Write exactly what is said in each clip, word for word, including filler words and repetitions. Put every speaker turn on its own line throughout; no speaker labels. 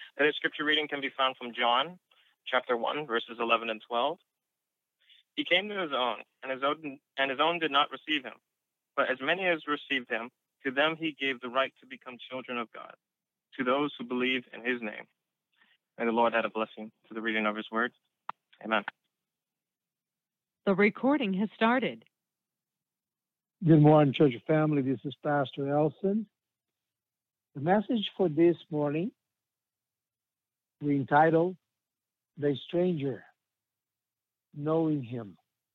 Today's scripture reading can be found from John, chapter one, verses eleven and twelve. He came to his own, and his own, and his own did not receive him. But as many as received him, to them he gave the right to become children of God, to those who believe in his name. May the Lord add a blessing to the reading of his word. Amen.
The recording has started.
Good morning, church family. This is Pastor Elson. The message for this morning, we entitled, The Stranger, Knowing Him.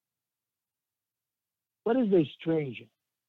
What is a stranger?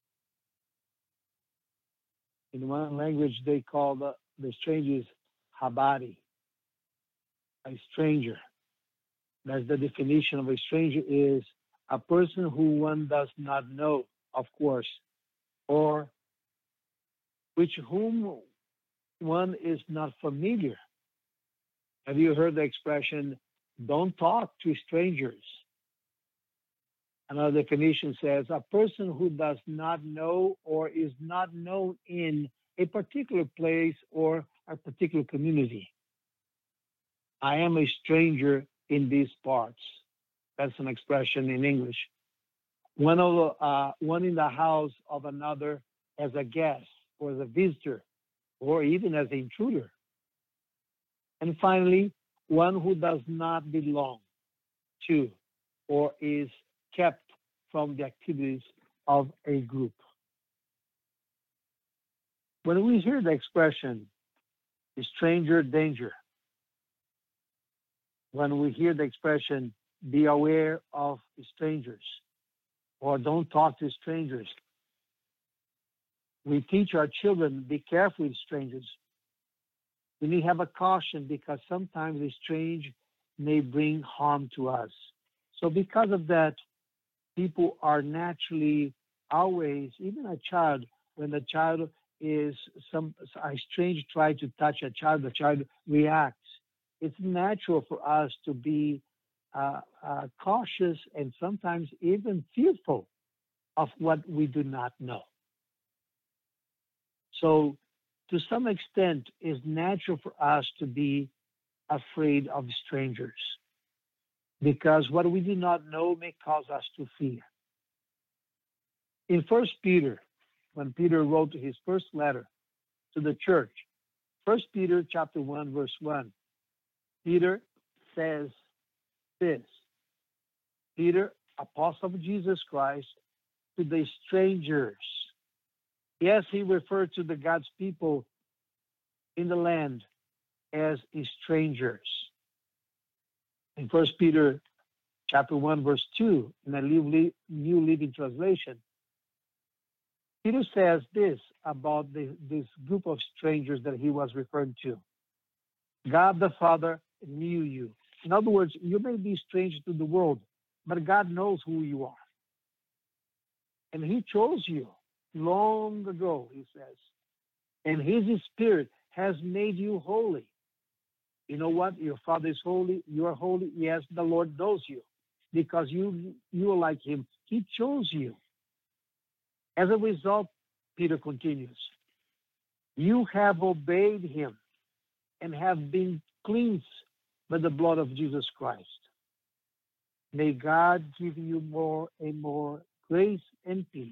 In one language, they call the, the stranger is habari, a stranger. That's the definition of a stranger, is a person who one does not know, of course, or with whom one is not familiar. Have you heard the expression, don't talk to strangers? Another definition says, a person who does not know or is not known in a particular place or a particular community. I am a stranger in these parts. That's an expression in English. One, of the, uh, one in the house of another as a guest or as a visitor or even as an intruder. And finally, one who does not belong to or is kept from the activities of a group. When we hear the expression, stranger danger, when we hear the expression, be aware of strangers, or don't talk to strangers, we teach our children, be careful with strangers. We need to have a caution because sometimes a strange may bring harm to us. So because of that, people are naturally always, even a child, when the child is some a strange try to touch a child, the child reacts. It's natural for us to be uh, uh, cautious and sometimes even fearful of what we do not know. So to some extent, it's natural for us to be afraid of strangers because what we do not know may cause us to fear. In First Peter, when Peter wrote his first letter to the church, First Peter chapter one, verse one, Peter says this, Peter, apostle of Jesus Christ, to the strangers. Yes, he referred to the God's people in the land as strangers. In First Peter chapter one, verse two, in the New Living Translation, Peter says this about the, this group of strangers that he was referring to. God the Father knew you. In other words, you may be strange to the world, but God knows who you are. And he chose you long ago, he says. And his Spirit has made you holy. You know what? Your Father is holy. You are holy. Yes, the Lord knows you because you, you are like him. He chose you. As a result, Peter continues, you have obeyed him and have been cleansed by the blood of Jesus Christ. May God give you more and more grace and peace.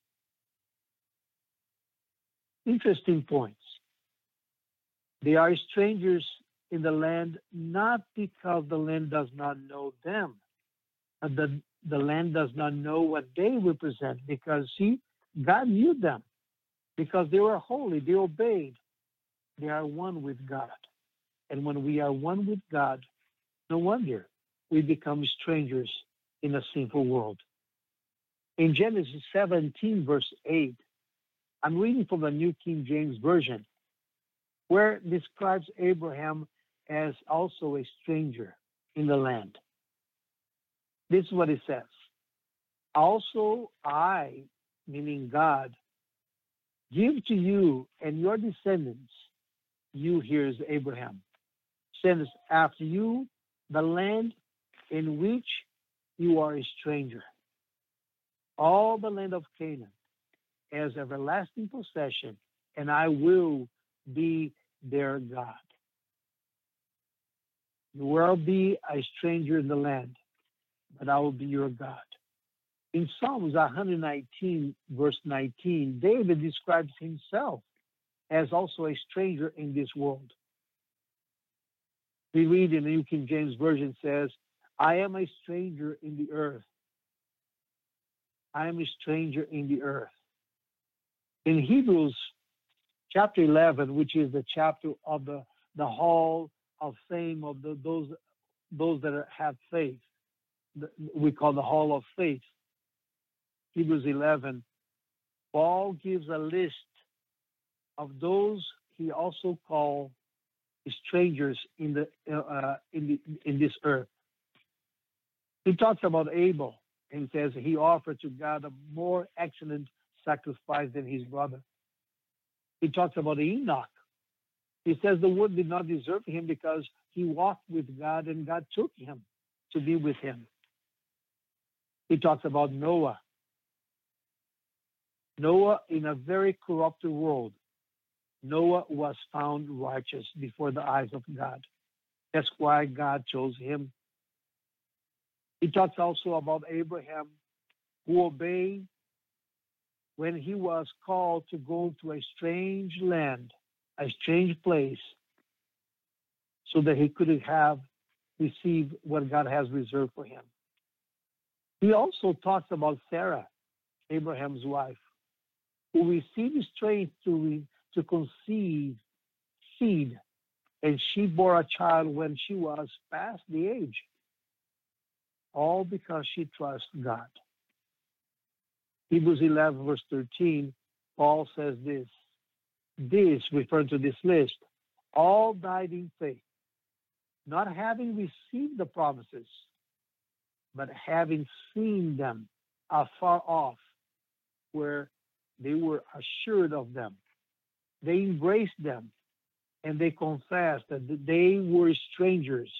Interesting points. They are strangers in the land, not because the land does not know them, but the, the land does not know what they represent, because, see, God knew them because they were holy, they obeyed. They are one with God. And when we are one with God, no wonder we become strangers in a sinful world. In Genesis seventeen, verse eight, I'm reading from the New King James Version, where it describes Abraham as also a stranger in the land. This is what it says. Also I, meaning God, give to you and your descendants, you here is Abraham, sends after you the land in which you are a stranger, all the land of Canaan, as everlasting possession, and I will be their God. You will be a stranger in the land, but I will be your God. In Psalms one nineteen, verse nineteen, David describes himself as also a stranger in this world. We read in the New King James Version says, I am a stranger in the earth. I am a stranger in the earth. In Hebrews chapter eleven, which is the chapter of the, the hall of fame of the, those, those that are, have faith, the, we call the hall of faith. Hebrews eleven, Paul gives a list of those he also called strangers in the uh, in the in this earth. He talks about Abel and says he offered to God a more excellent sacrifice than his brother. He talks about Enoch. He says the world did not deserve him because he walked with God and God took him to be with him. He talks about Noah. Noah, in a very corrupted world, Noah was found righteous before the eyes of God. That's why God chose him. He talks also about Abraham, who obeyed when he was called to go to a strange land, a strange place, so that he could have received what God has reserved for him. He also talks about Sarah, Abraham's wife, who received strength to, to conceive seed, and she bore a child when she was past the age, all because she trusted God. Hebrews eleven, verse thirteen, Paul says this, this, referring to this list, all died in faith, not having received the promises, but having seen them afar off, where they were assured of them. They embraced them, and they confessed that they were strangers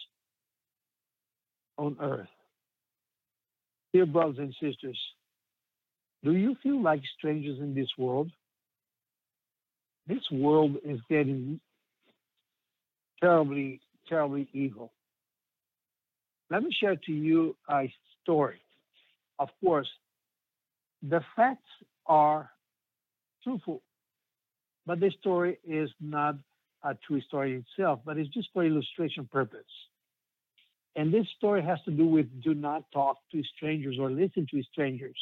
on earth. Dear brothers and sisters, do you feel like strangers in this world? This world is getting terribly, terribly evil. Let me share to you a story. Of course, the facts are truthful, but the story is not a true story itself, but it's just for illustration purpose. And this story has to do with do not talk to strangers or listen to strangers.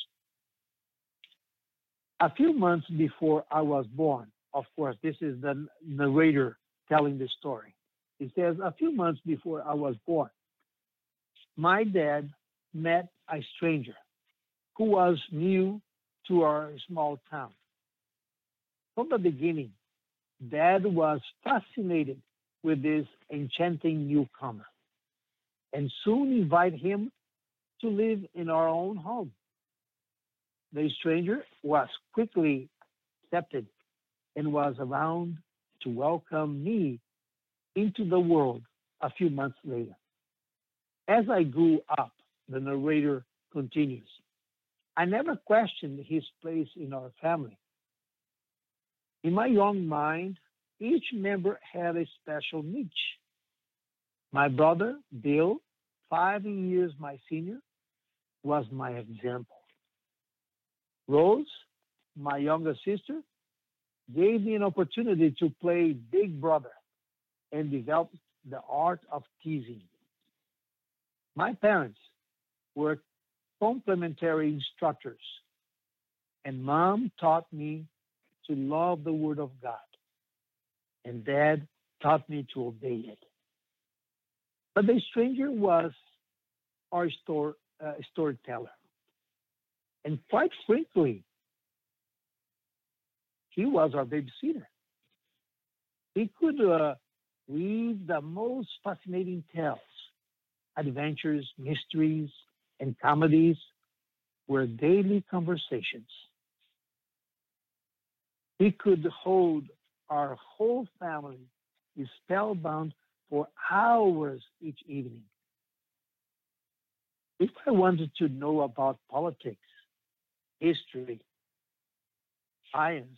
A few months before I was born, of course, this is the narrator telling the story. He says, a few months before I was born, my dad met a stranger who was new to our small town. From the beginning, Dad was fascinated with this enchanting newcomer and soon invited him to live in our own home. The stranger was quickly accepted and was around to welcome me into the world a few months later. As I grew up, the narrator continues, I never questioned his place in our family. In my young mind, each member had a special niche. My brother, Bill, five years my senior, was my example. Rose, my younger sister, gave me an opportunity to play big brother and develop the art of teasing. My parents were complementary instructors, and Mom taught me to love the Word of God, and Dad taught me to obey it. But the stranger was our store, uh, storyteller, and quite frankly, he was our babysitter. He could uh, weave the most fascinating tales, adventures, mysteries, and comedies were daily conversations. He could hold our whole family spellbound for hours each evening. If I wanted to know about politics, history, science,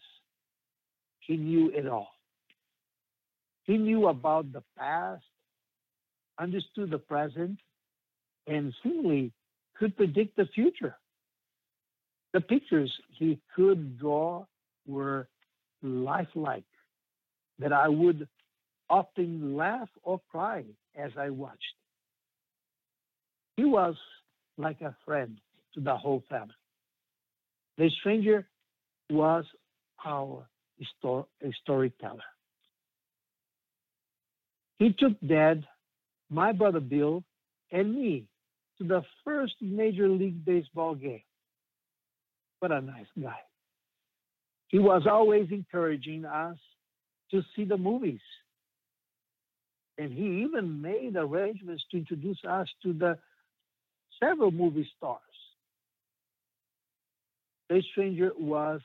he knew it all. He knew about the past, understood the present, and seemingly could predict the future. The pictures he could draw were lifelike, that I would often laugh or cry as I watched. He was like a friend to the whole family. The stranger was our histor- storyteller. He took Dad, my brother Bill, and me to the first Major League Baseball game. What a nice guy. He was always encouraging us to see the movies. And he even made arrangements to introduce us to the several movie stars. The stranger was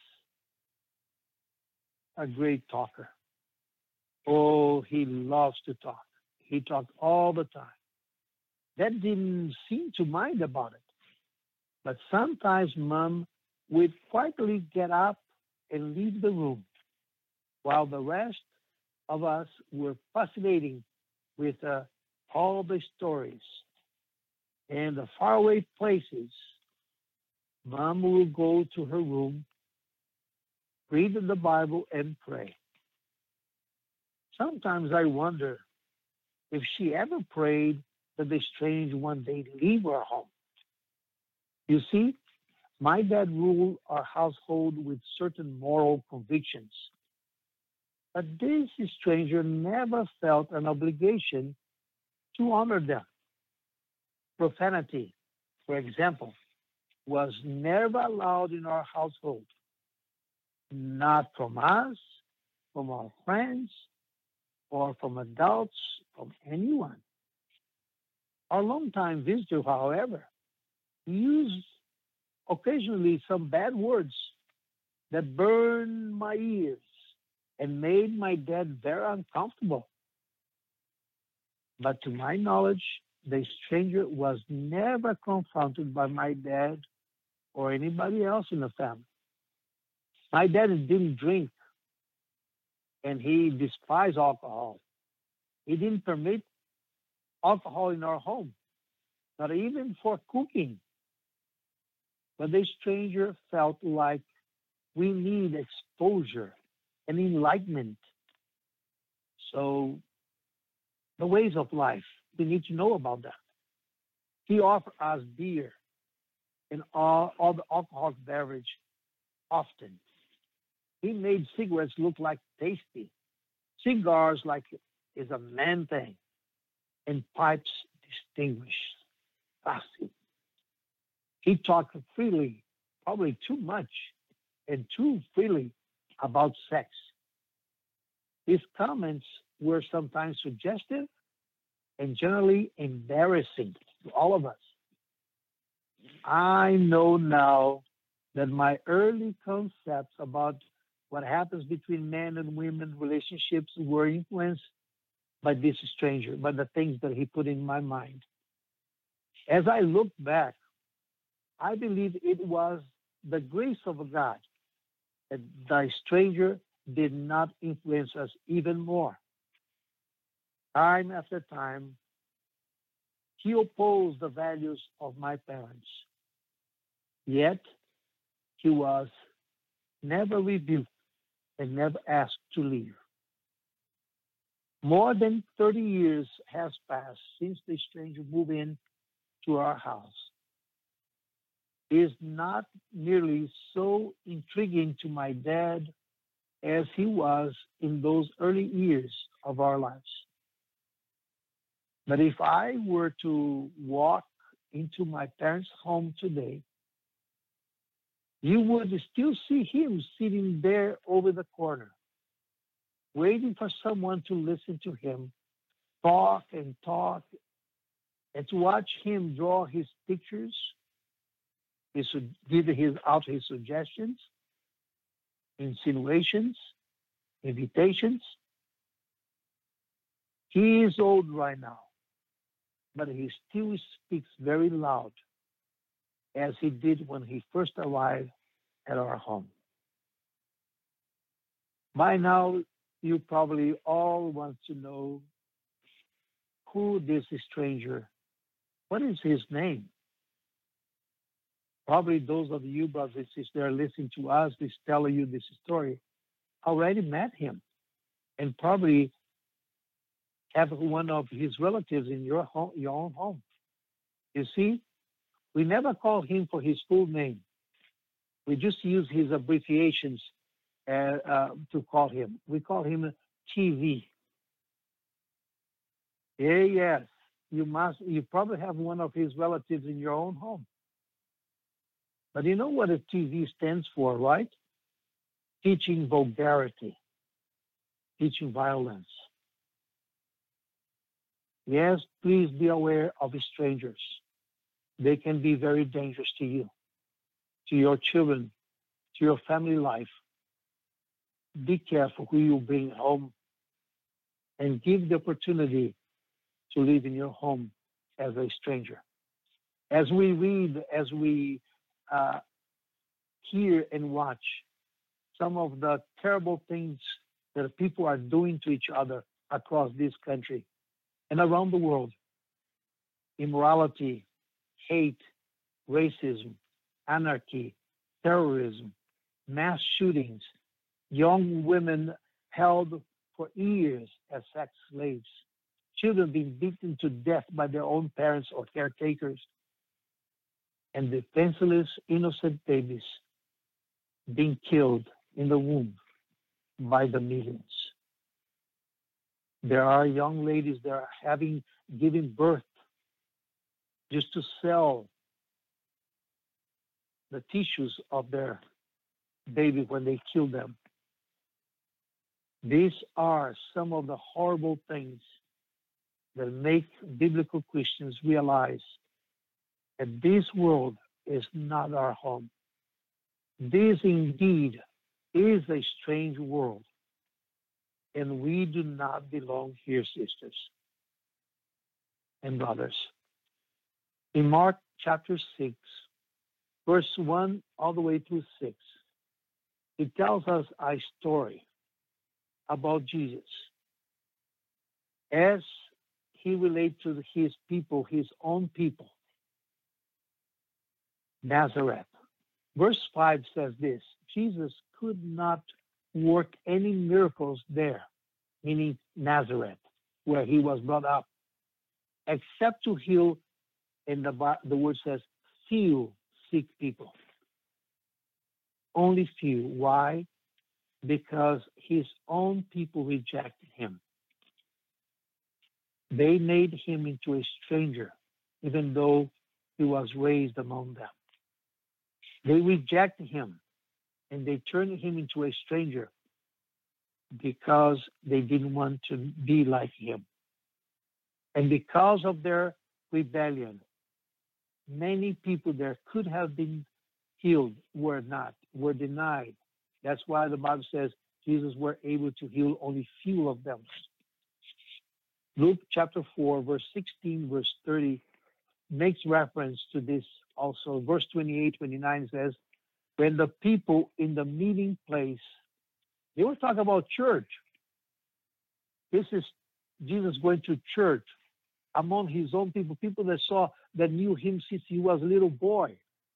a great talker. Oh, he loves to talk. He talked all the time. Dad didn't seem to mind about it. But sometimes Mom would quietly get up and leave the room while the rest of us were fascinating with uh, all the stories and the faraway places. Mom will go to her room, read the Bible, and pray. Sometimes I wonder if she ever prayed that the strange one day leave our home. You see, my dad ruled our household with certain moral convictions, but this stranger never felt an obligation to honor them. Profanity, for example, was never allowed in our household, not from us, from our friends, or from adults, from anyone. Our longtime visitor, however, used occasionally some bad words that burned my ears and made my dad very uncomfortable. But to my knowledge, the stranger was never confronted by my dad or anybody else in the family. My dad didn't drink and he despised alcohol. He didn't permit alcohol in our home, not even for cooking. But the stranger felt like we need exposure and enlightenment. So the ways of life, we need to know about that. He offered us beer and all, all the alcoholic beverage often. He made cigarettes look like tasty, cigars like is a man thing, and pipes distinguished, classy. He talked freely, probably too much, and too freely about sex. His comments were sometimes suggestive and generally embarrassing to all of us. I know now that my early concepts about what happens between men and women relationships were influenced by this stranger, by the things that he put in my mind. As I look back, I believe it was the grace of God that the stranger did not influence us even more. Time after time, he opposed the values of my parents. Yet, he was never rebuked and never asked to leave. More than thirty years has passed since the stranger moved in to our house. He is not nearly so intriguing to my dad as he was in those early years of our lives. But if I were to walk into my parents' home today, you would still see him sitting there over the corner, waiting for someone to listen to him talk and talk, and to watch him draw his pictures, his, give his, out his suggestions, insinuations, invitations. He is old right now, but he still speaks very loud, as he did when he first arrived at our home. By now, you probably all want to know who this stranger, what is his name? Probably those of you, brothers and sisters, that are listening to us, this telling you this story, already met him and probably have one of his relatives in your home, your own home. You see, we never call him for his full name. We just use his abbreviations uh, uh, to call him. We call him T V. Yeah, yes, you must. You probably have one of his relatives in your own home. But you know what a T V stands for, right? Teaching vulgarity, teaching violence. Yes, please be aware of strangers. They can be very dangerous to you, to your children, to your family life. Be careful who you bring home and give the opportunity to live in your home as a stranger. As we read, as we uh, hear and watch some of the terrible things that people are doing to each other across this country and around the world, immorality, hate, racism, anarchy, terrorism, mass shootings, young women held for years as sex slaves, children being beaten to death by their own parents or caretakers, and defenseless, innocent babies being killed in the womb by the millions. There are young ladies that are having given birth just to sell the tissues of their baby when they kill them. These are some of the horrible things that make biblical Christians realize that this world is not our home. This indeed is a strange world, and we do not belong here, sisters and brothers. In Mark chapter six, verse one all the way through six, it tells us a story about Jesus as he relates to his people, his own people, Nazareth. Verse five says this: Jesus could not work any miracles there, meaning Nazareth, where he was brought up, except to heal, and the, the word says, few sick people. Only few. Why? Because his own people rejected him. They made him into a stranger, even though he was raised among them. They rejected him, and they turned him into a stranger because they didn't want to be like him. And because of their rebellion, many people there could have been healed were not, were denied. That's why the Bible says Jesus were able to heal only few of them. Luke chapter four, verse sixteen, verse thirty makes reference to this also. Verse twenty-eight, twenty-nine says, when the people in the meeting place, they were talking about church. This is Jesus going to church among his own people, people that saw, that knew him since he was a little boy.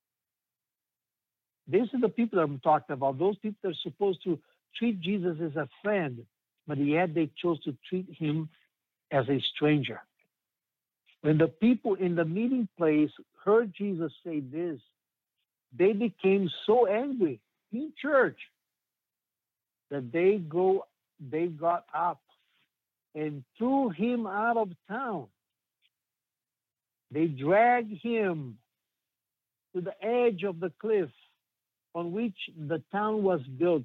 These are the people that I'm talking about, those people that are supposed to treat Jesus as a friend, but yet they chose to treat him as a stranger. When the people in the meeting place heard Jesus say this, they became so angry in church that they go, they got up and threw him out of town. They dragged him to the edge of the cliff on which the town was built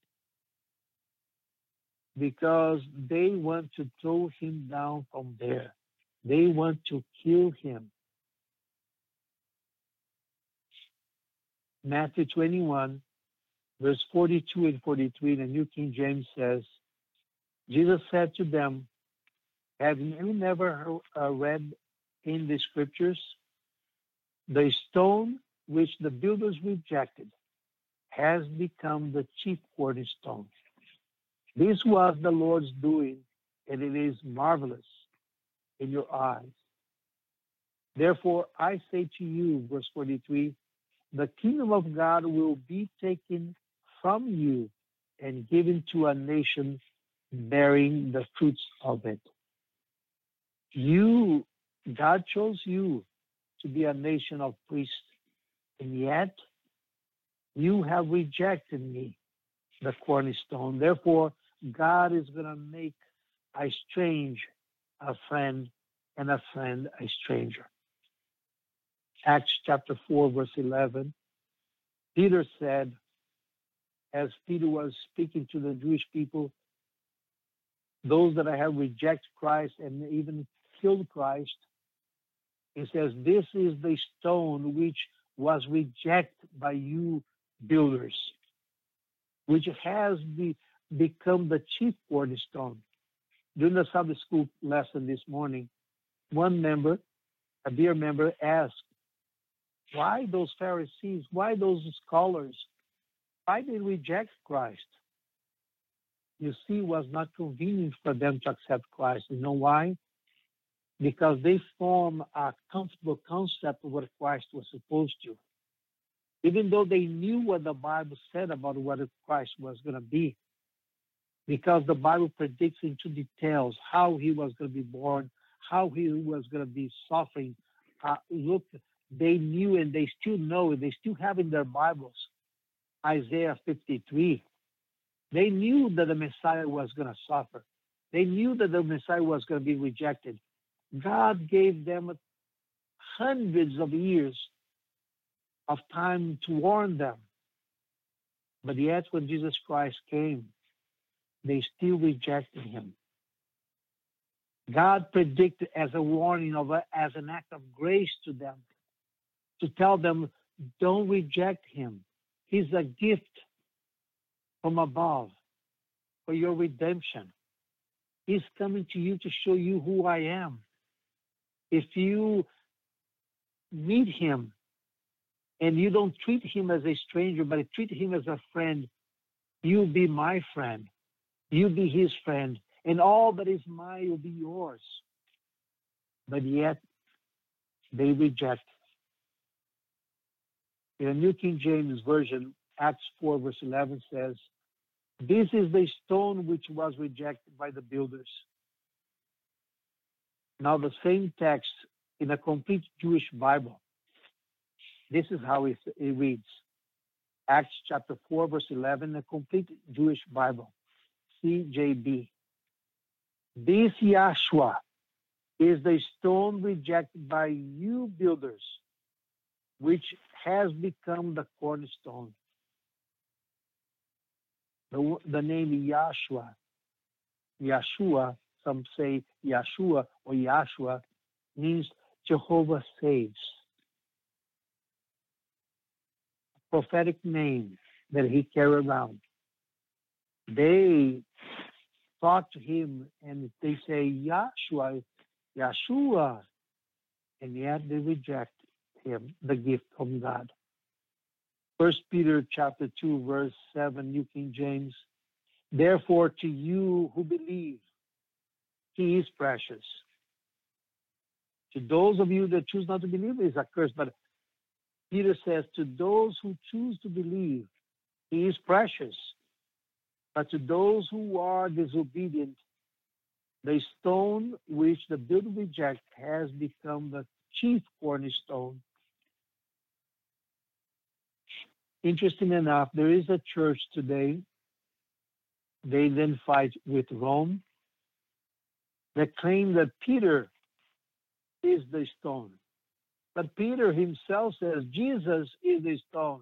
because they want to throw him down from there. They want to kill him. Matthew twenty-one, verse forty-two and forty-three, the New King James says, Jesus said to them, have you never uh, read in the scriptures, the stone which the builders rejected has become the chief cornerstone. This was the Lord's doing, and it is marvelous in your eyes. Therefore, I say to you, verse forty-three, the kingdom of God will be taken from you and given to a nation bearing the fruits of it. You, God chose you to be a nation of priests, and yet you have rejected me, the cornerstone. Therefore, God is going to make a strange a friend, and a friend a stranger. Acts chapter four, verse eleven, Peter said, as Peter was speaking to the Jewish people, those that have rejected Christ and even killed Christ, he says, this is the stone which was rejected by you builders, which has be, become the chief cornerstone. During the Sunday school lesson this morning, one member, a dear member, asked, why those Pharisees, why those scholars, why they reject Christ? You see, it was not convenient for them to accept Christ. You know why? Because they form a comfortable concept of what Christ was supposed to. Even though they knew what the Bible said about what Christ was going to be, because the Bible predicts into details how he was going to be born, how he was going to be suffering. Uh, look, they knew and they still know, they still have in their Bibles Isaiah fifty-three. They knew that the Messiah was going to suffer. They knew that the Messiah was going to be rejected. God gave them hundreds of years of time to warn them. But yet when Jesus Christ came, they still rejected him. God predicted as a warning, of a, as an act of grace to them, to tell them, don't reject him. He's a gift from above for your redemption. He's coming to you to show you who I am. If you meet him and you don't treat him as a stranger, but treat him as a friend, you'll be my friend. You'll be his friend. And all that is mine will be yours. But yet, they reject. In the New King James Version, Acts four, verse eleven says, this is the stone which was rejected by the builders. Now, the same text in a complete Jewish Bible, this is how it, it reads. Acts chapter four, verse eleven, a complete Jewish Bible, C J B. This Yahshua is the stone rejected by you builders, which has become the cornerstone. The, the name Yahshua, Yahshua, some say Yahshua or Yahshua, means Jehovah saves. Prophetic name that he carried around. They talk to him and they say Yahshua, Yahshua, and yet they reject him, the gift from God. First Peter chapter two, verse seven, New King James. Therefore, to you who believe, he is precious. To those of you that choose not to believe, is a curse. But Peter says, to those who choose to believe, he is precious. But to those who are disobedient, the stone which the builder reject has become the chief cornerstone. Interesting enough, there is a church today, they then fight with Rome, that claim that Peter is the stone. But Peter himself says Jesus is the stone.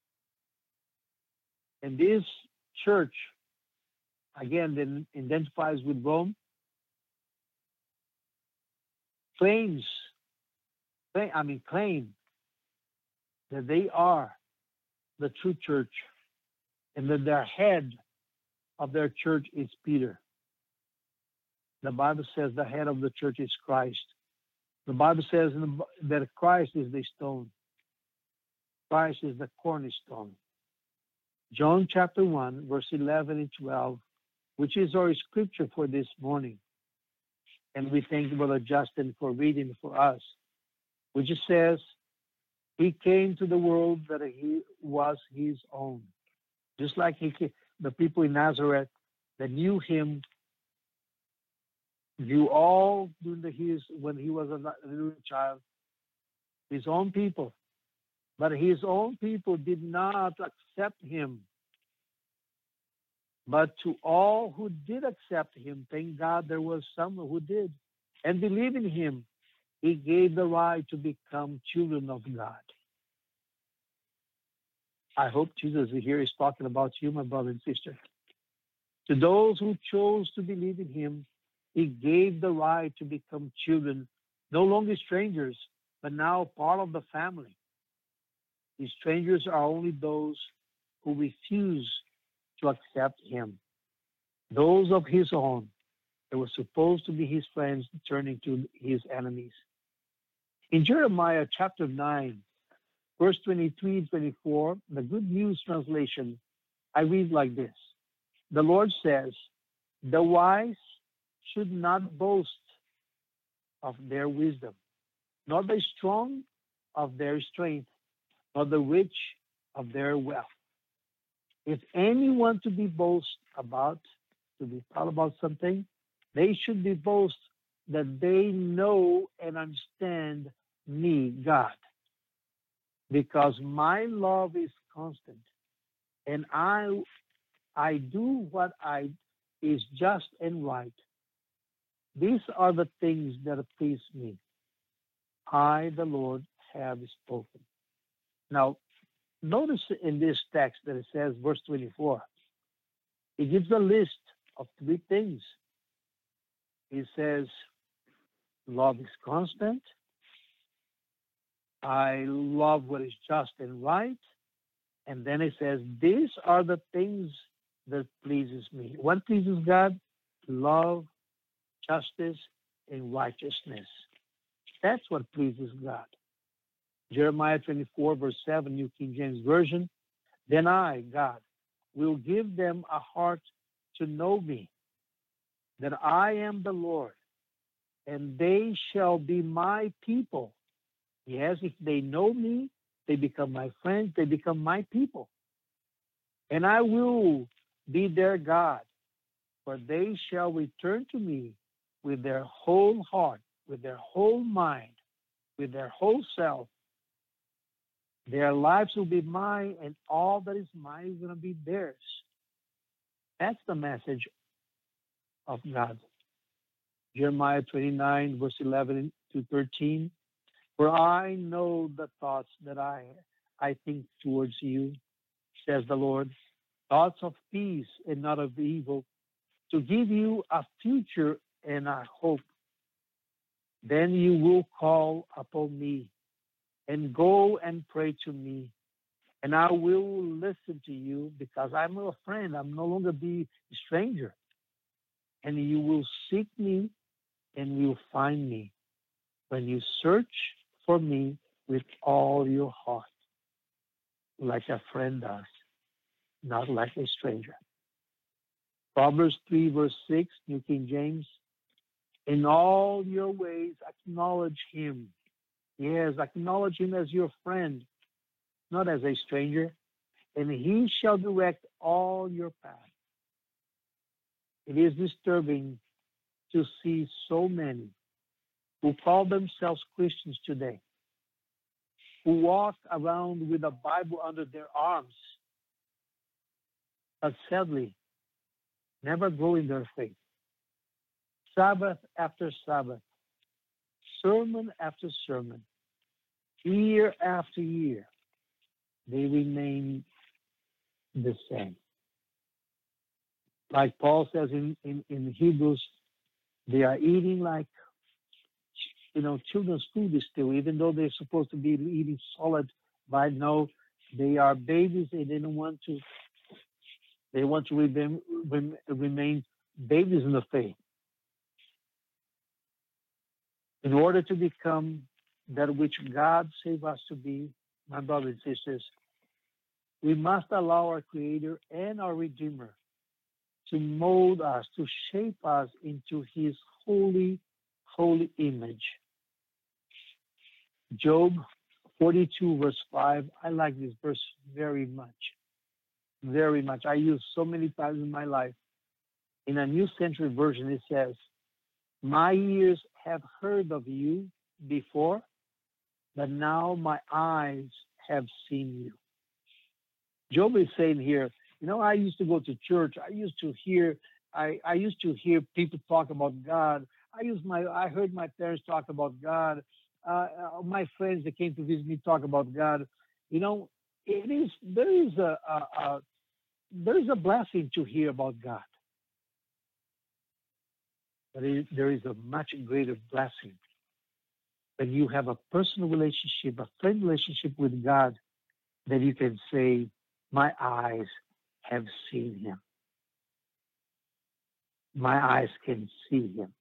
And this church, again, then identifies with Rome, claims, I mean, claim that they are the true church and that their head of their church is Peter. The Bible says the head of the church is Christ. The Bible says that Christ is the stone. Christ is the cornerstone. John chapter one, verse eleven and twelve, which is our scripture for this morning. And we thank Brother Justin for reading for us, which says, He came to the world that He was His own. Just like he, the people in Nazareth that knew Him, knew all during the his when He was a little child, His own people. But His own people did not accept Him. But to all who did accept Him, thank God there was some who did, and believe in Him, He gave the right to become children of God. I hope Jesus here is talking about you, my brother and sister. To those who chose to believe in Him, He gave the right to become children, no longer strangers, but now part of the family. The strangers are only those who refuse to accept Him. Those of His own that were supposed to be His friends turning to His enemies. In Jeremiah chapter nine, verse twenty-three and twenty-four, the Good News translation, I read like this. The Lord says, the wise should not boast of their wisdom, nor the strong of their strength, nor the rich of their wealth. If anyone to be boast about, to be proud about something, they should be boast that they know and understand me, God. Because my love is constant, and I I do what I is just and right. These are the things that please me. I, the Lord, have spoken. Now, notice in this text that it says, verse twenty-four, it gives a list of three things. It says, love is constant. I love what is just and right. And then it says, these are the things that pleases me. What pleases God? Love, justice, and righteousness. That's what pleases God. Jeremiah twenty-four, verse seven, New King James Version. Then I, God, will give them a heart to know me, that I am the Lord, and they shall be my people. Yes, if they know me, they become my friends, they become my people. And I will be their God, for they shall return to me with their whole heart, with their whole mind, with their whole self. Their lives will be mine, and all that is mine is going to be theirs. That's the message of God. Jeremiah twenty-nine, verse eleven to thirteen. For I know the thoughts that I, I think towards you, says the Lord, thoughts of peace and not of evil, to give you a future and a hope. Then you will call upon me and go and pray to me, and I will listen to you because I'm a friend. I'm no longer be a stranger. And you will seek me and you'll find me when you search for me with all your heart, like a friend does, not like a stranger. Proverbs three, verse six, New King James. In all your ways acknowledge him. Yes, acknowledge him as your friend, not as a stranger, and he shall direct all your paths. It is disturbing to see so many who call themselves Christians today, who walk around with a Bible under their arms, but sadly, never grow in their faith. Sabbath after Sabbath, sermon after sermon, year after year, they remain the same. Like Paul says in, in, in Hebrews, they are eating like, you know, children's food is still, even though they're supposed to be eating solid by now, they are babies and they don't want to, they want to remain, remain babies in the faith. In order to become that which God saved us to be, my brothers and sisters, we must allow our Creator and our Redeemer to mold us, to shape us into His holy holy image. Job forty-two, verse five. I like this verse very much. Very much. I use so many times in my life. In a New Century Version, it says, my ears have heard of you before, but now my eyes have seen you. Job is saying here, you know, I used to go to church. I used to hear, I, I used to hear people talk about God. I used my, I heard my parents talk about God. Uh, uh, my friends that came to visit me talk about God. You know, it is there is a, a, a there is a blessing to hear about God, but it, there is a much greater blessing when you have a personal relationship, a friend relationship with God, that you can say, "My eyes have seen Him. My eyes can see Him."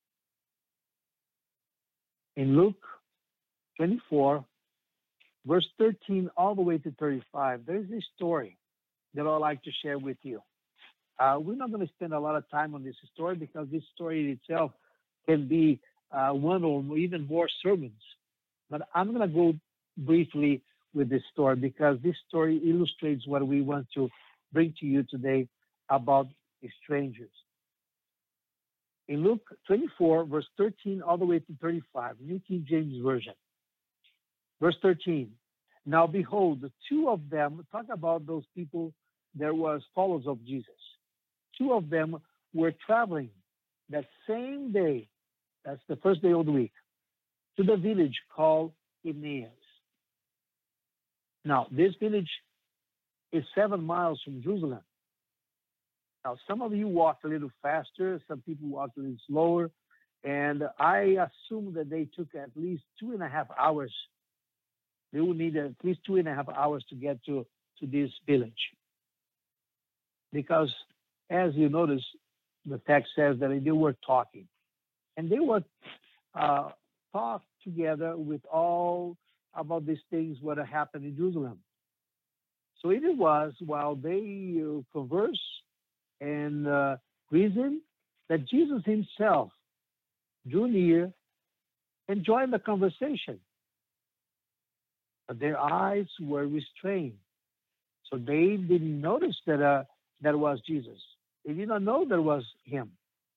In Luke twenty-four, verse thirteen all the way to thirty-five, there's this story that I'd like to share with you. Uh, we're not going to spend a lot of time on this story because this story in itself can be uh, one or even more sermons. But I'm going to go briefly with this story because this story illustrates what we want to bring to you today about strangers. In Luke twenty-four, verse thirteen all the way to thirty-five, New King James Version. Verse thirteen, now behold, the two of them, talk about those people that was followers of Jesus. Two of them were traveling that same day, that's the first day of the week, to the village called Emmaus. Now, this village is seven miles from Jerusalem. Now, some of you walked a little faster, some people walked a little slower, and I assume that they took at least two and a half hours. They would need at least two and a half hours to get to, to this village. Because, as you notice, the text says that they were talking. And they were uh, talk together with all about these things what happened in Jerusalem. So it was while they uh, converse and uh, reason that Jesus himself drew near and joined the conversation. But their eyes were restrained. So they didn't notice that uh, that was Jesus. They did not know that was him.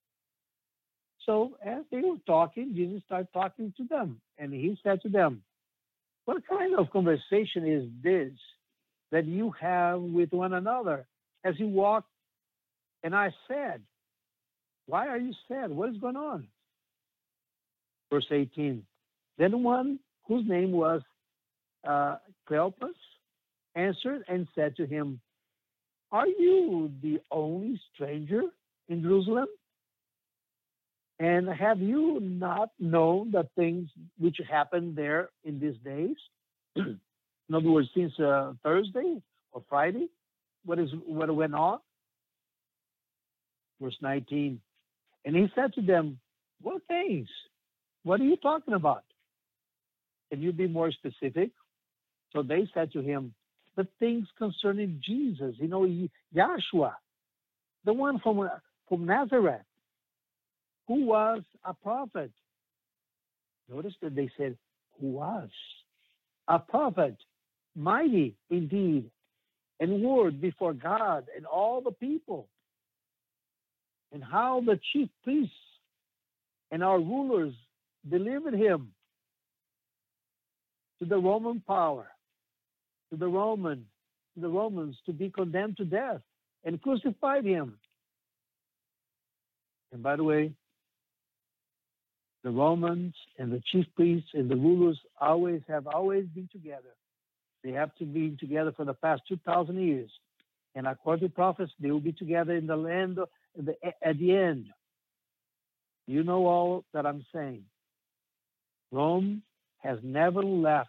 So as they were talking, Jesus started talking to them. And he said to them, what kind of conversation is this that you have with one another as you walk? And I said, why are you sad? What is going on? Verse eighteen, then one whose name was uh, Cleopas answered and said to him, are you the only stranger in Jerusalem? And have you not known the things which happened there in these days? In other words, since uh, Thursday or Friday, what is what went on? Verse nineteen. And he said to them, what things? What are you talking about? Can you be more specific? So they said to him, the things concerning Jesus, you know, Yahshua, the one from, from Nazareth, who was a prophet. Notice that they said, who was a prophet, mighty indeed, and word before God and all the people, and how the chief priests and our rulers delivered him to the Roman power, to the Roman, to the Romans to be condemned to death and crucified him. And by the way, the Romans and the chief priests and the rulers always have always been together. They have to be together for the past two thousand years. And according to prophets, they will be together in the land at the, at the end. You know all that I'm saying. Rome has never left.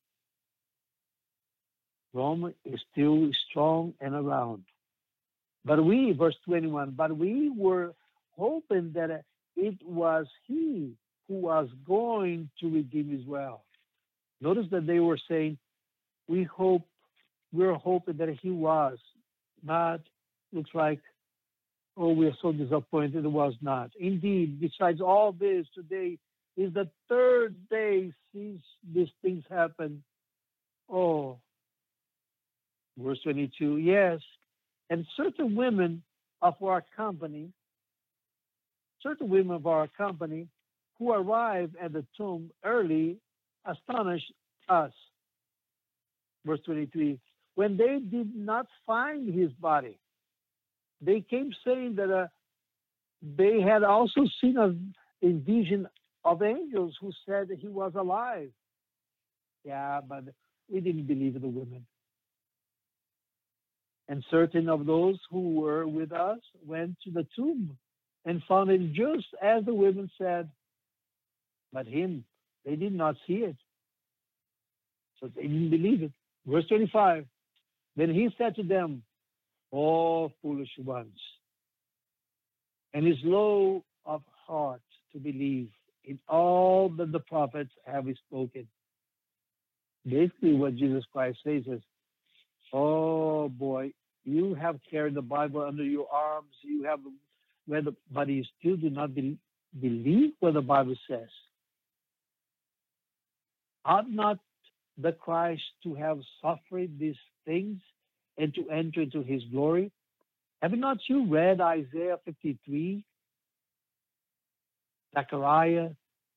Rome is still strong and around. But we, verse twenty-one, but we were hoping that it was he who was going to redeem Israel. Notice that they were saying, we hope, we're hoping that he was, but looks like Oh, we are so disappointed it was not. Indeed, besides all this, today is the third day since these things happened. Oh, verse twenty-two, yes. And certain women of our company, certain women of our company who arrived at the tomb early astonished us. Verse twenty-three, when they did not find his body, they came saying that uh, they had also seen a, a vision of angels who said that he was alive. Yeah, but we didn't believe the women. And certain of those who were with us went to the tomb and found it just as the women said. But him, they did not see it. So they didn't believe it. Verse twenty-five, then he said to them, "O foolish ones, and is slow of heart to believe in all that the prophets have spoken." Basically, what Jesus Christ says is, oh boy, you have carried the Bible under your arms, you have read, but you still do not be, believe what the Bible says. Ought not the Christ to have suffered these things and to enter into his glory? Have not you read Isaiah fifty-three, Zechariah,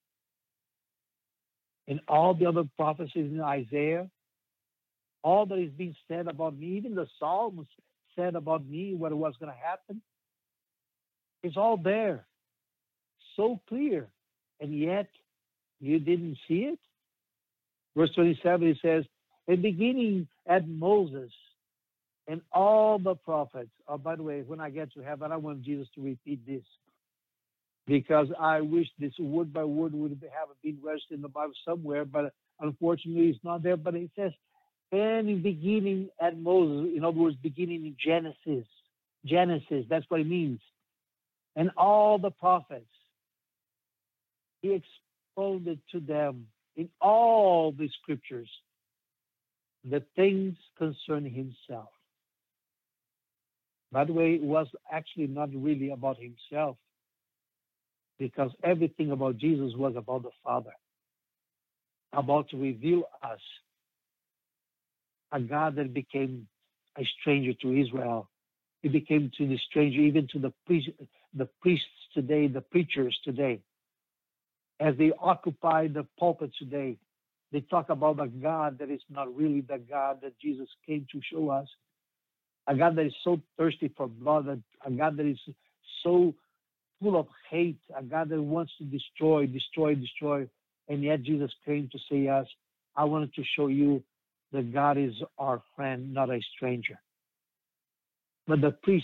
and all the other prophecies in Isaiah? All that is being said about me, even the Psalms said about me, what was going to happen. It's all there, so clear, and yet you didn't see it. Verse twenty-seven, it says, and beginning at Moses and all the prophets. Oh, by the way, when I get to heaven, I want Jesus to repeat this, because I wish this word by word would have been registered in the Bible somewhere, but unfortunately it's not there. But it says, and in beginning at Moses, in other words, beginning in Genesis. Genesis, that's what it means. And all the prophets, he expounded to them in all the scriptures the things concerning himself. By the way, it was actually not really about himself, because everything about Jesus was about the Father, about to reveal us a God that became a stranger to Israel. He became to the stranger, even to the priests, the priests today, the preachers today. As they occupy the pulpit today, they talk about a God that is not really the God that Jesus came to show us. A God that is so thirsty for blood, a God that is so full of hate, a God that wants to destroy, destroy, destroy. And yet Jesus came to say us, I wanted to show you that God is our friend, not a stranger. But the priests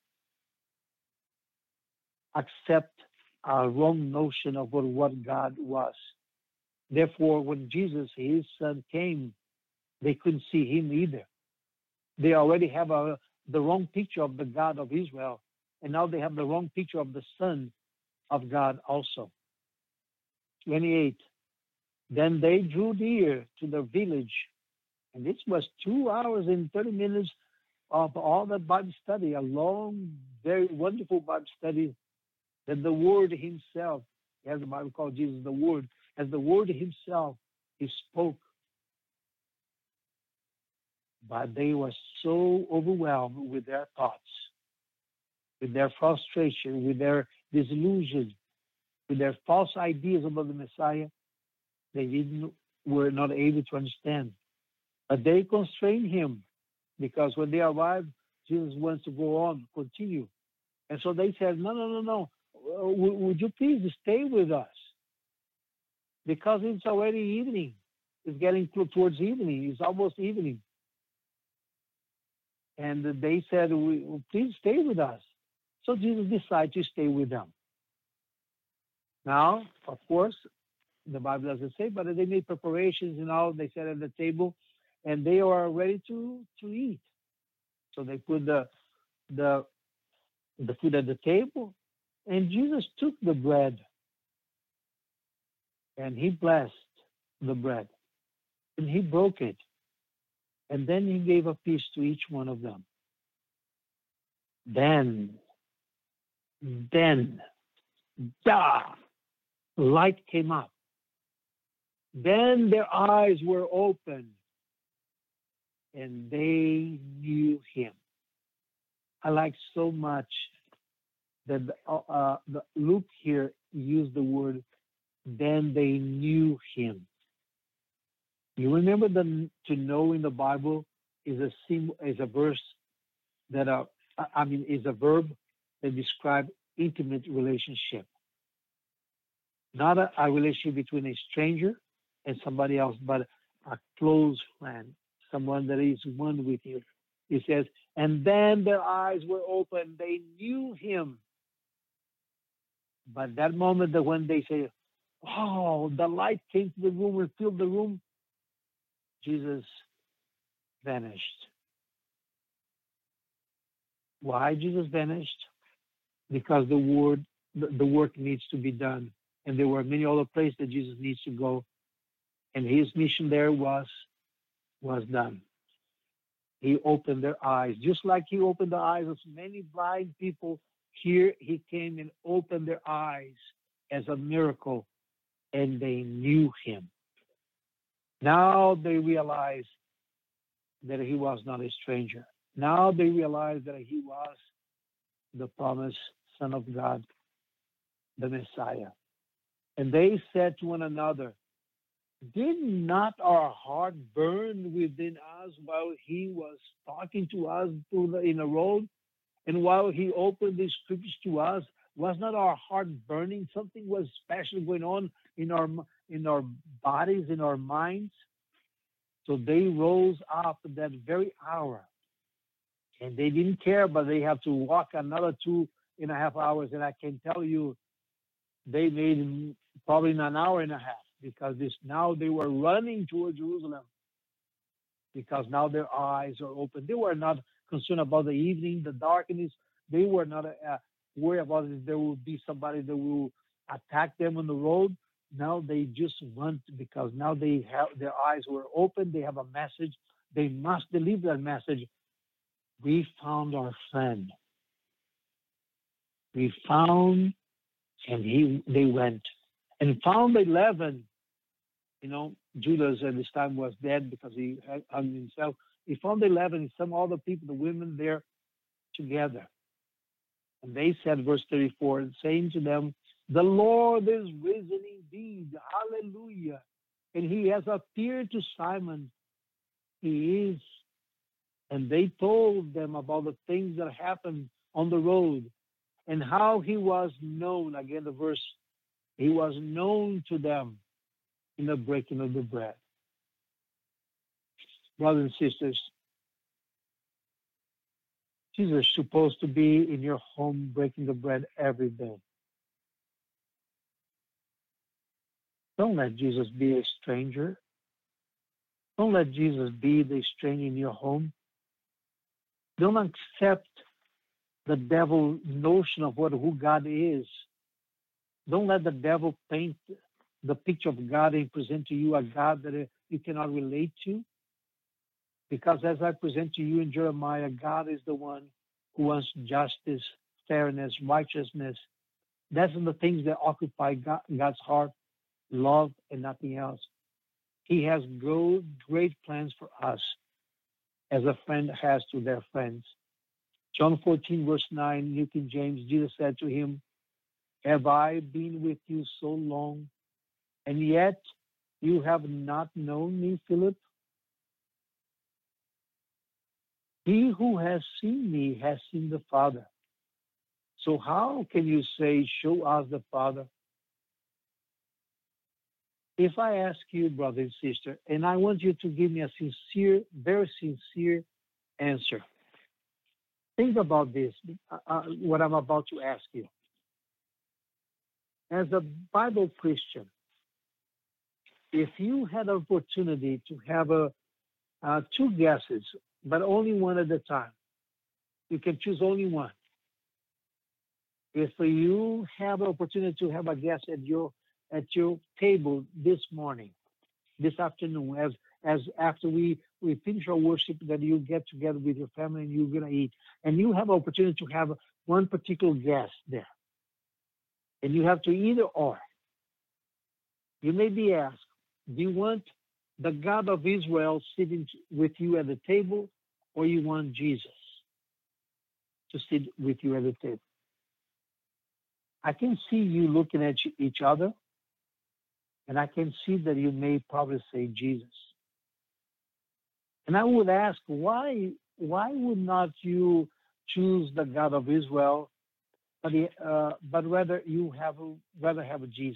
accept a wrong notion of what, what God was. Therefore, when Jesus, his son, came, they couldn't see him either. They already have a, the wrong picture of the God of Israel, and now they have the wrong picture of the Son of God also. twenty-eight, then they drew near to the village, and this was two hours and thirty minutes of all that Bible study, a long, very wonderful Bible study, that the Word himself, as the Bible calls Jesus the Word, as the Word himself, he spoke. But they were so overwhelmed with their thoughts, with their frustration, with their disillusion, with their false ideas about the Messiah, they didn't, were not able to understand. But they constrained him, because when they arrived, Jesus wants to go on, continue. And so they said, no, no, no, no. Would you please stay with us? Because it's already evening. It's getting towards evening. It's almost evening. And they said, please stay with us. So Jesus decided to stay with them. Now, of course, the Bible doesn't say, but they made preparations and all. They sat at the table, and they are ready to, to eat. So they put the, the, the food at the table, and Jesus took the bread, and he blessed the bread, and he broke it, and then he gave a piece to each one of them. Then Then, da, light came up. Then their eyes were open, and they knew him. I like so much that the, uh, uh, the Luke here used the word, then they knew him. You remember the to know in the Bible is a symbol, is a verse that uh, I mean is a verb that describes intimate relationship, not a, a relationship between a stranger and somebody else, but a close friend, someone that is one with you. He says, and then their eyes were open; they knew him. But that moment that when they say, "Oh, the light came to the room and filled the room," Jesus vanished. Why Jesus vanished? Because the word, the, the work needs to be done, and there were many other places that Jesus needs to go, and his mission there was was done. He opened their eyes, just like he opened the eyes of many blind people. Here he came and opened their eyes as a miracle, and they knew him. Now they realize that he was not a stranger. Now they realize that he was the promised Son of God, the Messiah. And they said to one another, did not our heart burn within us while he was talking to us through the, in the road? And while he opened the scriptures to us, was not our heart burning? Something was special going on in our in our bodies, in our minds. So they rose up at that very hour. And they didn't care, but they have to walk another two and a half hours. And I can tell you, they made probably in an hour and a half, because this now they were running toward Jerusalem, because now their eyes are open. They were not concerned about the evening, the darkness. They were not uh, worried about if there will be somebody that will attack them on the road. Now they just want, because now they have their eyes were open. They have a message. They must deliver that message. We found our friend. We found, and he they went and found eleven. You know, Judas at this time was dead because he hung himself. He found eleven and some other people, the women there together. And they said, verse thirty-four, saying to them, the Lord is risen indeed. Hallelujah. And he has appeared to Simon. He is. And they told them about the things that happened on the road and how he was known. Again, the verse, he was known to them in the breaking of the bread. Brothers and sisters, Jesus is supposed to be in your home breaking the bread every day. Don't let Jesus be a stranger. Don't let Jesus be the stranger in your home. Don't accept the devil notion of what who God is. Don't let the devil paint the picture of God and present to you a God that you cannot relate to. Because as I present to you in Jeremiah, God is the one who wants justice, fairness, righteousness. That's the things that occupy God, God's heart, love, and nothing else. He has great plans for us, as a friend has to their friends. John fourteen, verse nine, New King James, Jesus said to him, have I been with you so long, and yet you have not known me, Philip? He who has seen me has seen the Father. So how can you say, show us the Father? If I ask you, brother and sister, and I want you to give me a sincere, very sincere answer. Think about this, uh, what I'm about to ask you. As a Bible Christian, if you had an opportunity to have a, uh, two guesses, but only one at a time, you can choose only one. If you have an opportunity to have a guest at your at your table this morning, this afternoon, as as after we, we finish our worship, that you get together with your family and you're gonna eat, and you have an opportunity to have one particular guest there. And you have to either or. You may be asked, do you want the God of Israel sitting with you at the table, or you want Jesus to sit with you at the table? I can see you looking at each other, and I can see that you may probably say Jesus. And I would ask, why, why would not you choose the God of Israel, but, uh, but rather you have rather have a Jesus?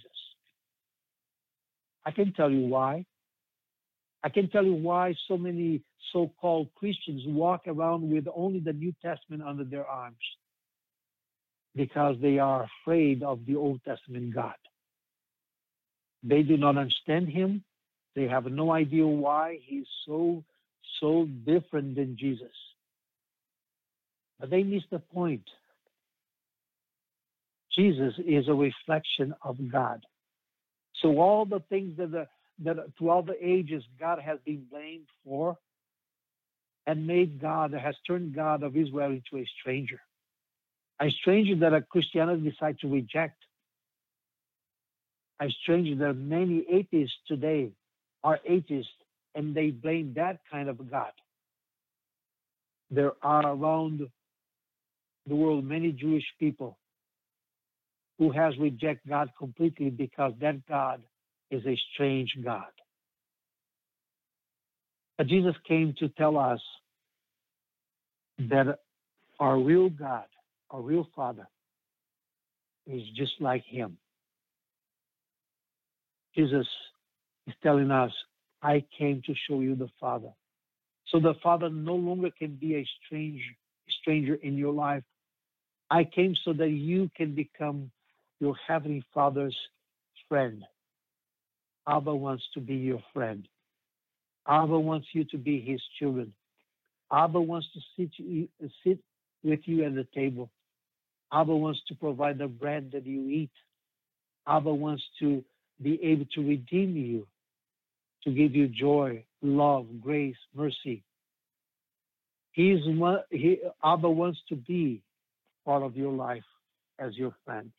I can tell you why. I can tell you why so many so-called Christians walk around with only the New Testament under their arms. Because they are afraid of the Old Testament God. They do not understand him. They have no idea why he's so, so different than Jesus. But they miss the point. Jesus is a reflection of God. So all the things that, the, that throughout the ages God has been blamed for and made God, has turned God of Israel into a stranger. A stranger that a Christianity decides to reject. A stranger that many atheists today are atheists and they blame that kind of God. There are around the world many Jewish people who has rejected God completely because that God is a strange God. But Jesus came to tell us that our real God, our real Father, is just like him. Jesus is telling us, I came to show you the Father. So the Father no longer can be a strange, stranger in your life. I came so that you can become your Heavenly Father's friend. Abba wants to be your friend. Abba wants you to be his children. Abba wants to sit, you, sit with you at the table. Abba wants to provide the bread that you eat. Abba wants to be able to redeem you, to give you joy, love, grace, mercy. He's he, Abba wants to be part of your life as your friend.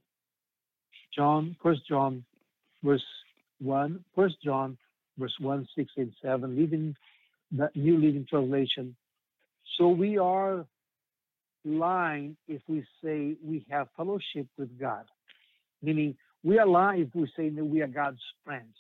John, First John, verse one, First John, verse one, six, and seven, living the New Living Translation. So we are lying if we say we have fellowship with God, meaning we are lying if we say that we are God's friends,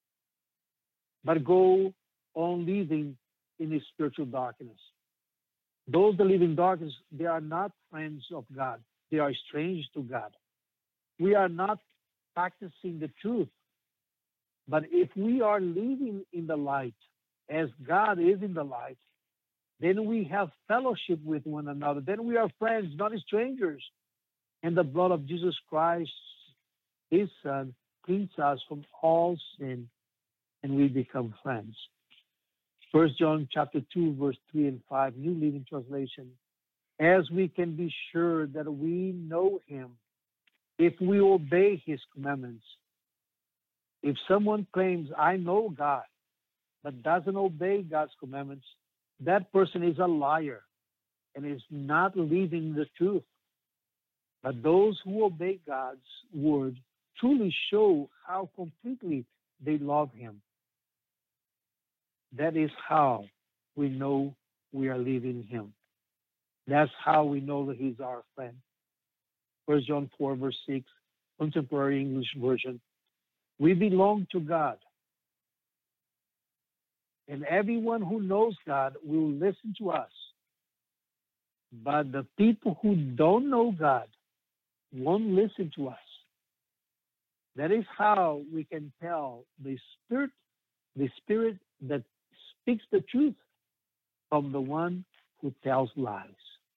but go on living in the spiritual darkness. Those that live in darkness, they are not friends of God. They are strange to God. We are not practicing the truth. But if we are living in the light, as God is in the light, then we have fellowship with one another. Then we are friends, not strangers. And the blood of Jesus Christ, his Son, cleans us from all sin, and we become friends. First John chapter two, verse three and five, New Living Translation. As we can be sure that we know him if we obey his commandments. If someone claims, I know God, but doesn't obey God's commandments, that person is a liar and is not living the truth. But those who obey God's word truly show how completely they love him. That is how we know we are living him. That's how we know that he's our friend. First John four, verse six, Contemporary English Version. We belong to God. And everyone who knows God will listen to us. But the people who don't know God won't listen to us. That is how we can tell the spirit, the spirit that speaks the truth from the one who tells lies.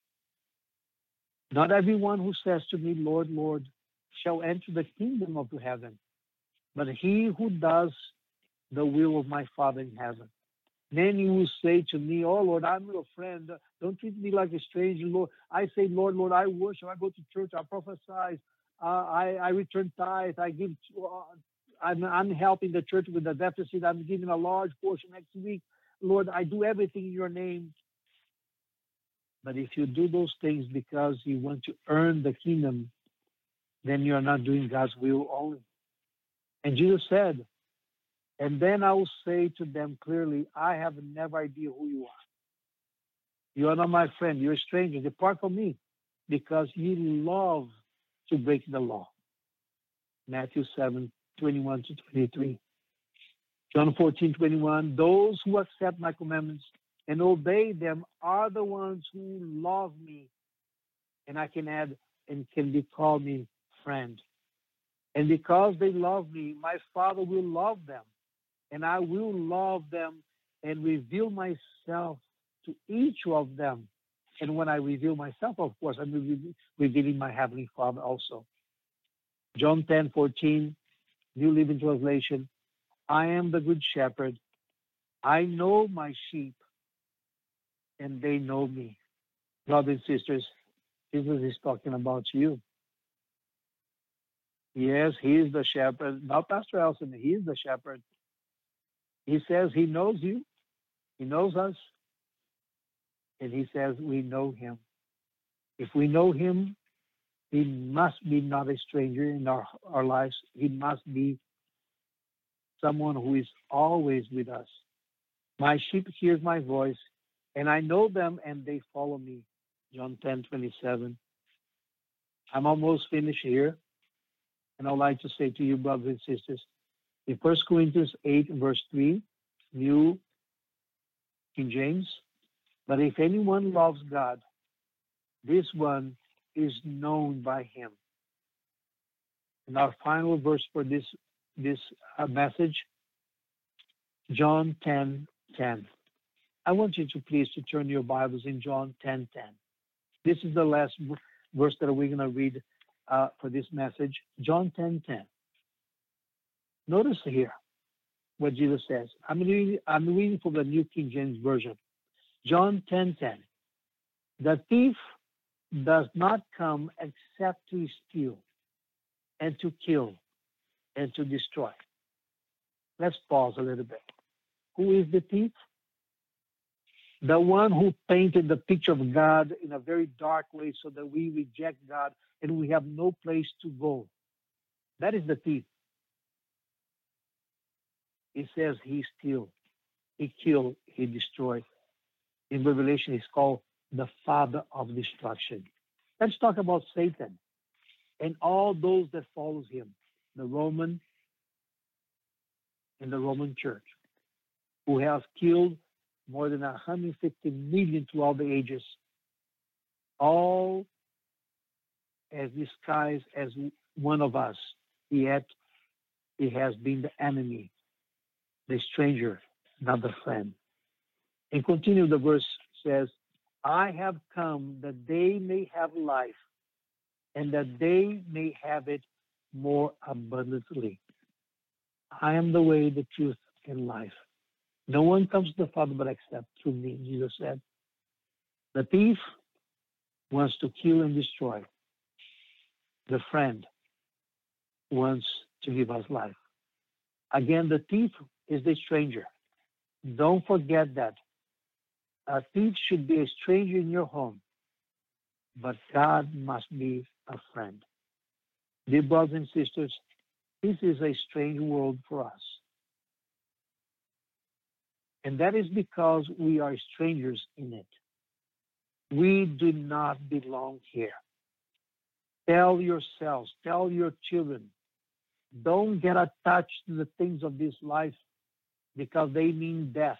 Not everyone who says to me, Lord, Lord, shall enter the kingdom of heaven, but he who does the will of my Father in heaven. Then you will say to me, oh, Lord, I'm your friend. Don't treat me like a stranger, Lord. I say, Lord, Lord, I worship. I go to church. I prophesy. Uh, I, I return tithe. I give. Uh, I'm, I'm helping the church with the deficit. I'm giving a large portion next week. Lord, I do everything in your name. But if you do those things because you want to earn the kingdom, then you are not doing God's will only. And Jesus said, and then I will say to them clearly, I have never idea who you are. You are not my friend. You're a stranger. Depart from me because you love to break the law. Matthew seven, twenty-one to twenty-three. John fourteen, twenty-one. Those who accept my commandments and obey them are the ones who love me. And I can add, and can be called me friend. And because they love me, my Father will love them. And I will love them and reveal myself to each of them. And when I reveal myself, of course, I'm revealing my Heavenly Father also. John ten, fourteen, New Living Translation. I am the good shepherd. I know my sheep, and they know me. Brothers and sisters, Jesus is talking about you. Yes, he is the shepherd. Not Pastor Elson, he is the shepherd. He says he knows you. He knows us. And he says we know him. If we know him, he must be not a stranger in our, our lives. He must be someone who is always with us. My sheep hears my voice, and I know them, and they follow me. John ten, twenty-seven. I'm almost finished here. And I'd like to say to you, brothers and sisters, in First Corinthians eight, verse three, New King James, but if anyone loves God, this one is known by him. And our final verse for this, this uh, message, John ten, ten. I want you to please to turn your Bibles in John ten, ten. This is the last verse that we're going to read uh, for this message, John ten, ten. Notice here what Jesus says. I'm reading, I'm reading from the New King James Version. John ten, ten. The thief does not come except to steal and to kill and to destroy. Let's pause a little bit. Who is the thief? The one who painted the picture of God in a very dark way so that we reject God and we have no place to go. That is the thief. It says he steals, he kills, he destroys. In Revelation, he's called the father of destruction. Let's talk about Satan and all those that follows him, the Roman and the Roman church, who has killed more than one hundred fifty million throughout the ages, all as disguised as one of us, yet he has been the enemy, the stranger, not the friend. And continue, the verse says, I have come that they may have life and that they may have it more abundantly. I am the way, the truth, and life. No one comes to the Father but except through me, Jesus said. The thief wants to kill and destroy. The friend wants to give us life. Again, the thief is the stranger. Don't forget that. A thief should be a stranger in your home, but God must be a friend. Dear brothers and sisters, this is a strange world for us. And that is because we are strangers in it. We do not belong here. Tell yourselves, tell your children, don't get attached to the things of this life because they mean death.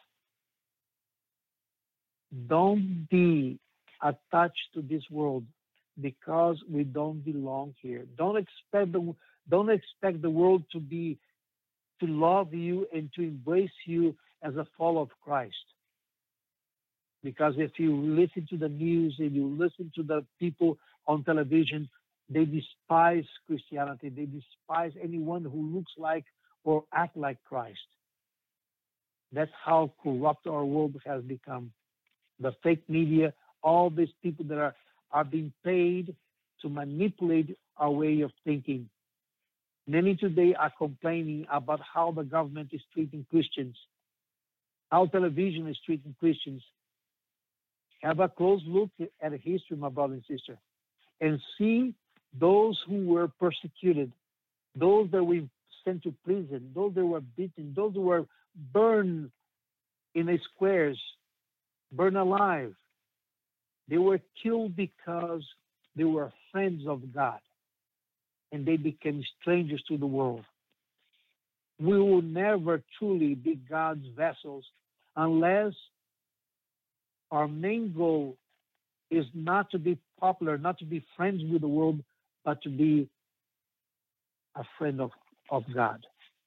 Don't be attached to this world because we don't belong here. Don't expect the don't expect the world to be to love you and to embrace you as a follower of Christ. Because if you listen to the news and you listen to the people on television, they despise Christianity. They despise anyone who looks like or act like Christ. That's how corrupt our world has become. The fake media, all these people that are, are being paid to manipulate our way of thinking. Many today are complaining about how the government is treating Christians, how television is treating Christians. Have a close look at history, my brother and sister, and see those who were persecuted, those that we sent to prison, those that were beaten, those who were burned in the squares, burned alive. They were killed because they were friends of God and they became strangers to the world. We will never truly be God's vessels unless our main goal is not to be popular, not to be friends with the world, but to be a friend of, of God.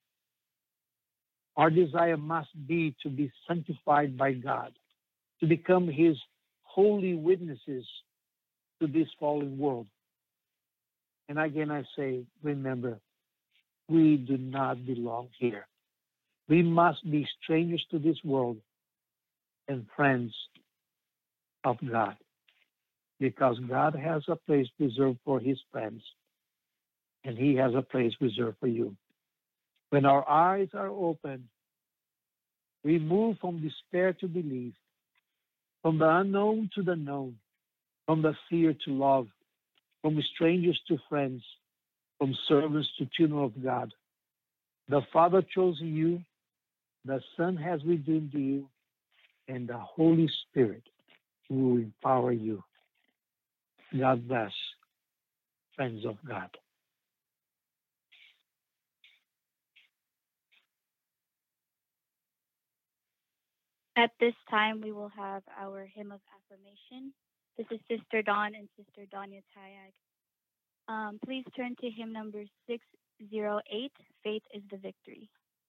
Our desire must be to be sanctified by God, to become His holy witnesses to this fallen world. And again, I say, remember, we do not belong here. We must be strangers to this world and friends of God, because God has a place reserved for His friends, and He has a place reserved for you. When our eyes are open, we move from despair to belief, from the unknown to the known, from the fear to love, from strangers to friends, from servants to children of God. The Father chose you, the Son has redeemed you, and the Holy Spirit will empower you. God bless, friends of God.
At this time, we will have our hymn of affirmation. This is Sister Dawn and Sister Donya Tayag. Um, please turn to hymn number six oh eight, Faith is the Victory.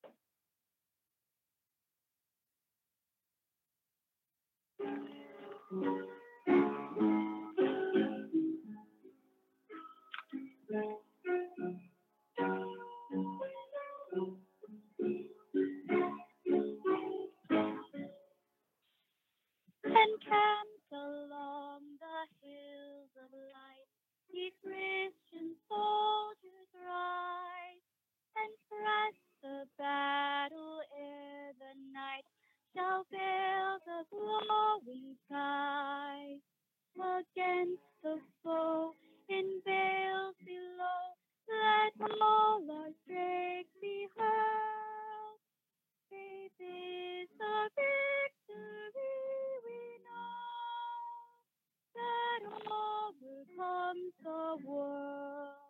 Encamped along the hills of light, ye Christian soldiers rise, and press the battle ere the night shall veil the glowing skies. Against the foe in vales below, let all our strength be hurled. Faith is the victory we know, that overcomes the world.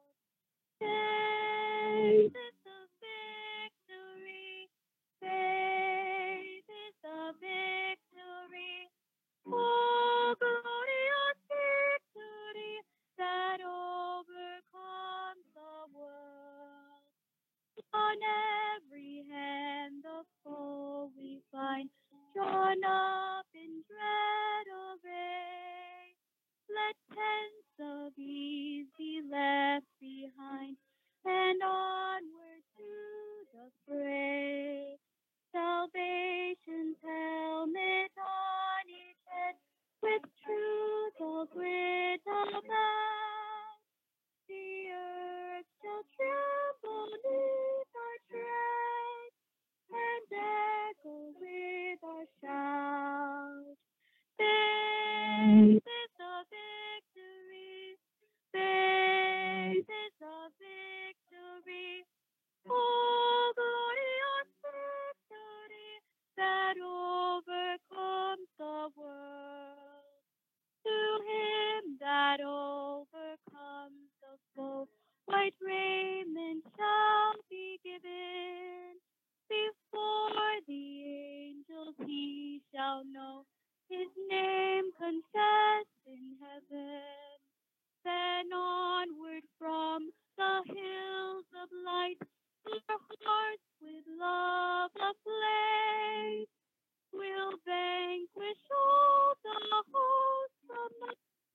Faith is the victory, faith is the victory, oh glorious victory that overcomes the world. On every hand the foe we find, drawn up in dread array. Let tents of ease be left behind, and onward to the fray. Salvation's helmet on each head, with truth all grit about. The earth shall tremble beneath our tread, and echo with our shout. Faith is the victory, faith is the victory, oh glorious victory that overcomes the world. To him that overcomes the foe, white raiment shall be given. Before the angels he shall know, his name confessed in heaven. Then onward from the hills of light, our hearts with love aflame, will vanquish all the hosts of the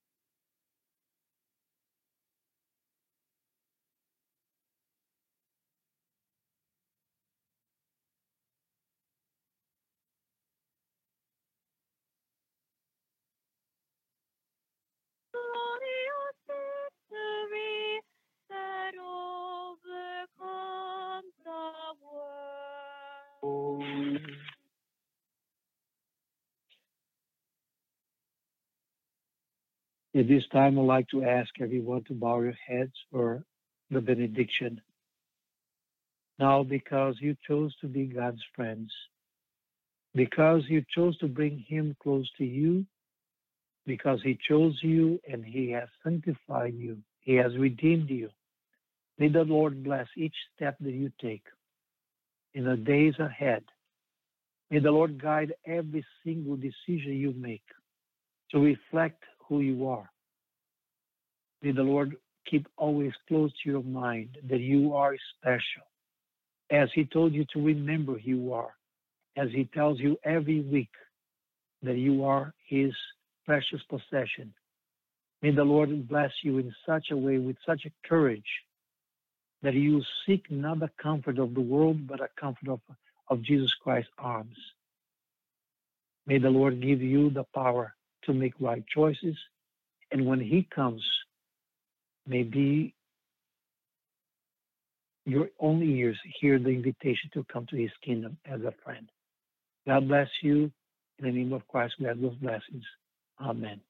glorious victory that overcomes the world.
At this time, I'd like to ask everyone to bow your heads for the benediction. Now, because you chose to be God's friends, because you chose to bring him close to you, because he chose you and he has sanctified you, he has redeemed you, may the Lord bless each step that you take in the days ahead. May the Lord guide every single decision you make to reflect who you are. May the Lord keep always close to your mind that you are special. As he told you to remember who you are, as he tells you every week that you are his precious possession. May the Lord bless you in such a way, with such a courage, that you seek not the comfort of the world, but a comfort of, of Jesus Christ's arms. May the Lord give you the power to make right choices. And when he comes, may be your own ears hear the invitation to come to his kingdom as a friend. God bless you. In the name of Christ, God those blessings. Amen.